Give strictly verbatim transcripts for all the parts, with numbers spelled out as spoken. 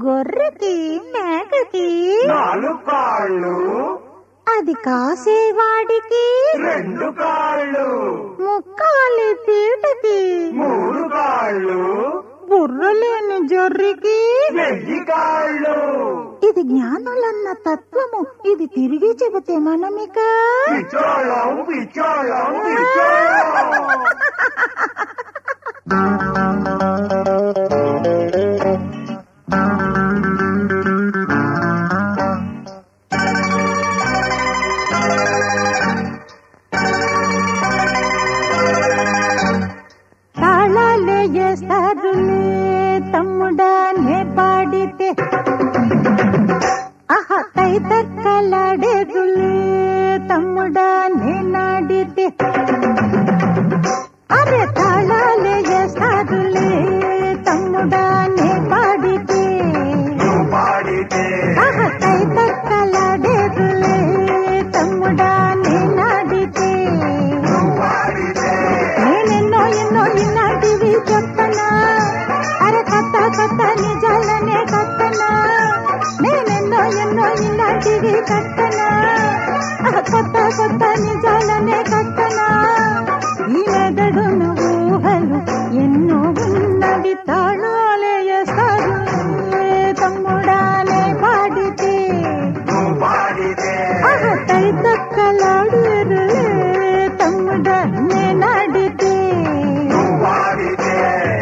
గొర్రెకి మేకకి నాలుగు కాళ్ళు, అది కాసేవాడికి రెండు కాళ్ళు, ముక్కాలి పీటకి మూడు కాళ్ళు, బుర్రలేని జొర్రికి వెయ్యి కాళ్ళు. ఇది జ్ఞానులన్న తత్వము, ఇది తిరిగి చెబితే మనమిక పిచ్చోళం పిచ్చోళం పిచ్చోళం. తాళాలే చేస్తారులే తమ్ముడా నే పాడితే, ఆహా తై తక్కలాడేరులే తమ్ముడా నే నాడితే. అరే తాళాలే చేస్తారులే తమ్ముడా నే పాడితే, నువ్వు పాడితే ఆహా తై తక్కలాడేరులే తమ్ముడా నే నాడితే. నువ్వు పాడితే నేనెన్నో ఎన్నో ఇలాంటివి చెప్పనా, అరే కొత్త కొత్త నిజాలనే కట్టనా. నేనెన్నో ఎన్నో ఇలాంటివి కట్టనా, కొత్త కొత్త నిజాలనే కట్టనా. ఈ మెదడును ఊహలు ఎన్నో ఉన్నవి, తాళాలే వేస్తారు తమ్ముడానే పాడితే. నువ్వు పాడితే తై తక్కలాడురులే తమ్ముడా నే నాడితే. నువ్వు పాడితే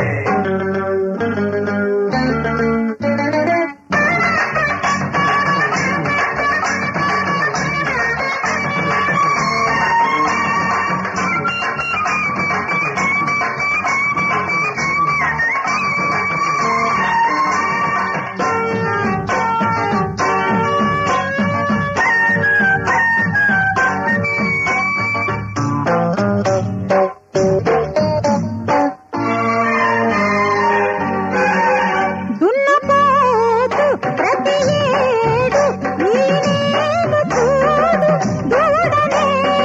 దున్నపోతు ప్రతి ఏడు ఈ నీవు చూడు దూడనే,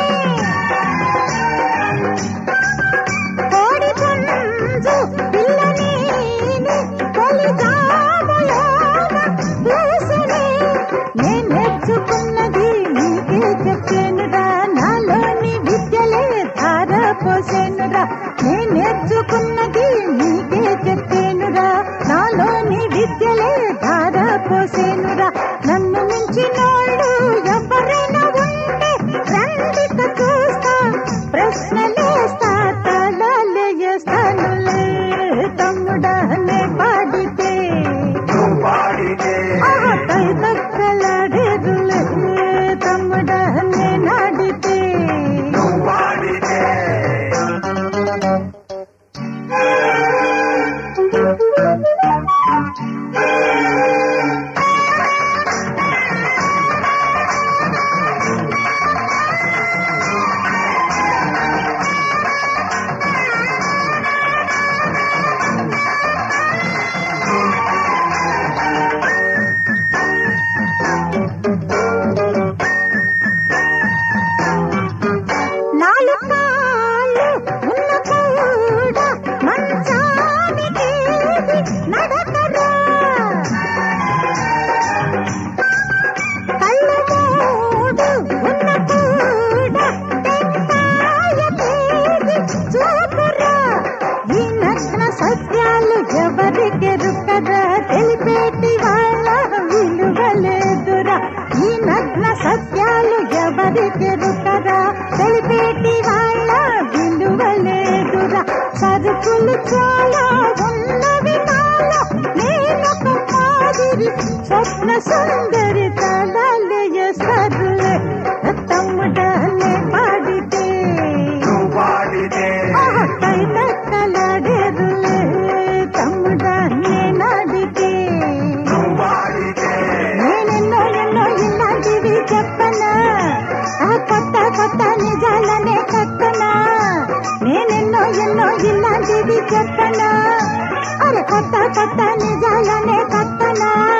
కోడి పుంజు పిల్లనీని తొలి జాబలోన దూసెనే. నేనెచ్చుకున్నది నీకే చెప్పేనురా, నాలోని విద్యలే ధార పోసేనురా. నేనెచ్చుకున్నది నీకే చెప్పేనురా, నాలోని విద్యలే ధార పోసేనురా. నన్ను మించినోళ్ళు ఎవరైనా ఉంటే రండిక చూస్తా, ప్రశ్నలేస్తా, తాళాలే వేస్తానులే తమ్ముడా నే పాడితే. నువ్వు పాడితే ఆహా తై తక్కలాడేరులే తమ్ముడా నే నాడితే. నువ్వు పాడితే నాలుగు కాళ్ళు ఉన్న కూడా మంచానికి నడకరా, కళ్ళు మూడు ఉన్న కూడా టెంకాయ తేగి చూపురా. ఈ నగ్న సత్యాలు ఎవరికెరుకరా, తెలిపేటి వాళ్ళ విలువలేదురా. ఈ నగ్న సత్యాలు ఎవరికెరుకరా, తెలిపేటి వాళ్ళ విలువలేదురా. సరుకులు చాలా ఉన్నవి నాలో, నేనొక మాదిరి స్వప్న సుందరి. తాళాలే వేస్తారులే తమ్ముడా నే పాడితే. నువ్వు పాడితే ఆహా తై తక్కలాడేరులే తమ్ముడా నే నాడితే. నువ్వు పాడితే నేనెన్నో ఎన్నో ఇలాంటివి చెప్పనా, కొత్త కొత్త నిజాలనే కట్టనా. నేనెన్నో ఎన్నో ఇలాంటివి చెప్పనా, అరే కొత్త కొత్త నిజాలనే కట్టనా.